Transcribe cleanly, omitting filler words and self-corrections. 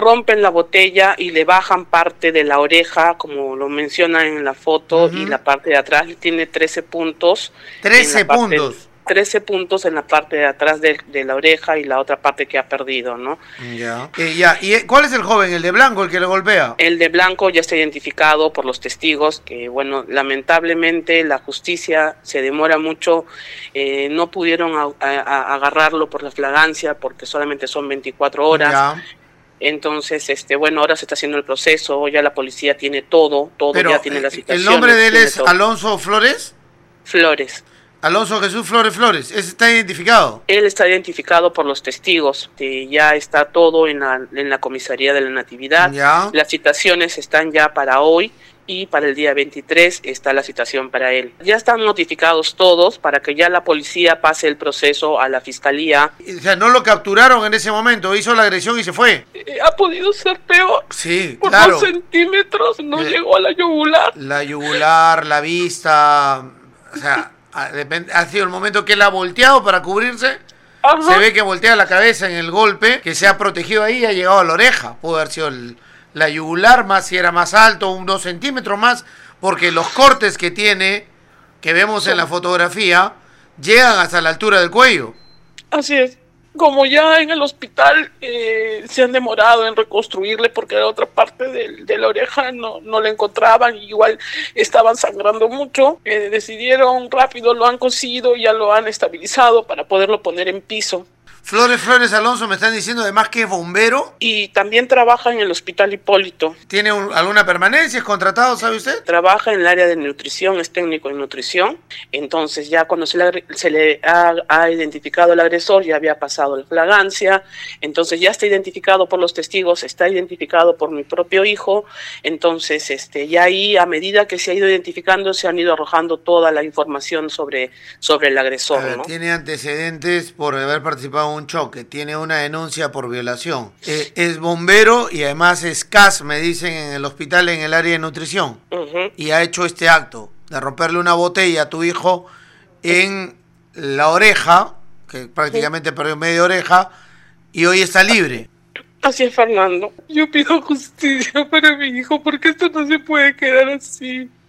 rompen la botella y le bajan parte de la oreja, como lo menciona en la foto, y la parte de atrás tiene 13 puntos. 13 puntos. 13 puntos en la parte de atrás de la oreja y la otra parte que ha perdido, ¿no? Ya. ¿Y cuál es el joven, el de blanco, el que le golpea? El de blanco ya está identificado por los testigos, que bueno, lamentablemente la justicia se demora mucho, no pudieron agarrarlo por la flagrancia porque solamente son 24 horas. Ya. Entonces, bueno, ahora se está haciendo el proceso, ya la policía tiene todo. Pero, ya tiene la situación. ¿el nombre de él es todo. Alonso Flores? Flores. Alonso Jesús Flores, ¿ese está identificado? Él está identificado por los testigos, ya está todo en la comisaría de la Natividad. Ya. Las citaciones están ya para hoy y para el día 23 está la citación para él. Ya están notificados todos para que ya la policía pase el proceso a la fiscalía. O sea, no lo capturaron en ese momento, hizo la agresión y se fue. Ha podido ser peor. Sí, por claro. 2 centímetros no llegó a la yugular. La yugular, la vista, o sea... Ha sido el momento que él ha volteado para cubrirse. Ajá. Se ve que voltea la cabeza en el golpe, que se ha protegido ahí y ha llegado a la oreja. Pudo haber sido la yugular, más si era más alto, 2 centímetros más, porque los cortes que tiene, que vemos en la fotografía, llegan hasta la altura del cuello. Así es. Como ya en el hospital se han demorado en reconstruirle porque la otra parte de la oreja no la encontraban, igual estaban sangrando mucho, decidieron rápido, lo han cosido y ya lo han estabilizado para poderlo poner en piso. Flores Alonso, me están diciendo además que es bombero. Y también trabaja en el Hospital Hipólito. ¿Tiene alguna permanencia? ¿Es contratado, sabe usted? Trabaja en el área de nutrición, es técnico en nutrición. Entonces ya cuando se le ha identificado el agresor, ya había pasado la flagrancia. Entonces ya está identificado por los testigos, está identificado por mi propio hijo. Entonces ya ahí, a medida que se ha ido identificando, se han ido arrojando toda la información sobre el agresor, ¿no? Tiene antecedentes por haber participado un choque, tiene una denuncia por violación, es bombero y además es CAS, me dicen en el hospital en el área de nutrición, y ha hecho este acto de romperle una botella a tu hijo en la oreja, que prácticamente perdió media oreja, y hoy está libre. Así es, Fernando. Yo pido justicia para mi hijo porque esto no se puede quedar así.